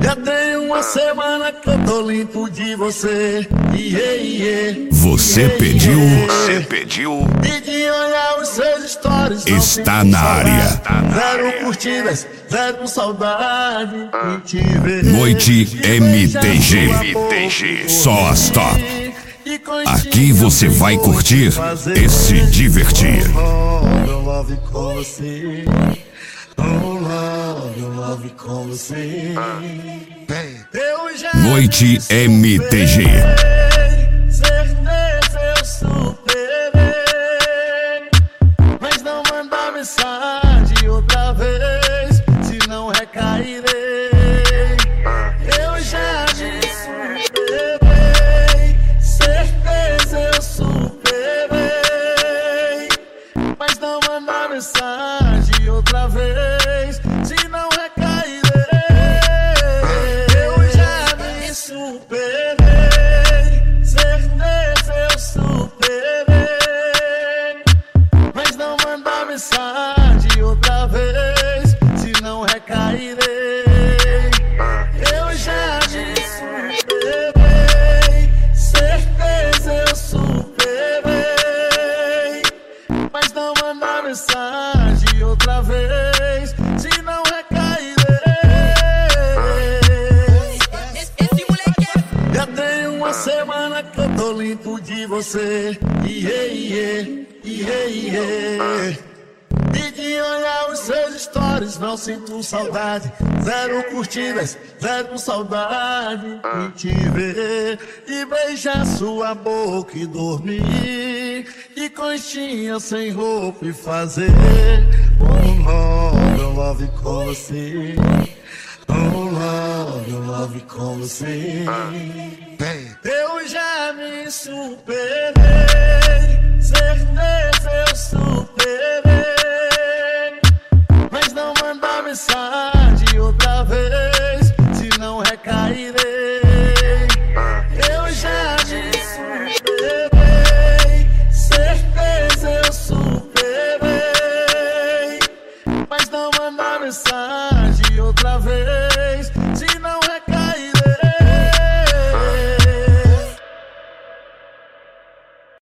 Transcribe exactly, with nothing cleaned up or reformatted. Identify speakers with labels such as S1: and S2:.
S1: Já tem uma semana que eu tô limpo de você. Yeah, yeah.
S2: Você
S1: Yeah,
S2: pediu,
S1: yeah.
S2: você pediu.
S1: E de olhar os seus stories, não
S2: Está
S1: sinto
S2: na
S1: saudade.
S2: área.
S1: Zero curtidas, zero saudade em te ver.
S2: Noite
S1: E
S2: M T G.
S1: beijar sua
S2: M
S1: boca
S2: T G.
S1: e
S2: Só as top.
S1: e conchinha
S2: Aqui você
S1: sem
S2: vai
S1: roupa
S2: curtir
S1: fazer.
S2: e se divertir.
S1: Oh, meu love com você. Oh, love, meu love com você. Eu já
S2: Noite M T G.
S1: certeza eu superei, mas não mandar mensagem outra vez, senão recairei. Eu já me superei, certeza eu superei, mas não mandar mensagem outra vez, senão recairei. Eu já me superei, certeza eu superei, mas não mandar mensagem outra vez, senão recairei. Eu já me superei, certeza eu superei, mas não mandar mensagem outra vez, senão recairei. Já tem uma semana que eu tô limpo de você. Yeah, yeah, yeah, yeah. E de olhar os seus stories, não sinto saudade. Zero curtidas, zero saudade em te ver. E beijar sua boca e dormir. E conchinha sem roupa e fazer um love, um love com você. Oh, love, eu love com você. Eu já me superei, certeza eu superei, mas não mandar mensagem outra vez, senão recairei. Eu já me superei, certeza eu superei, mas não mandar mensagem outra vez,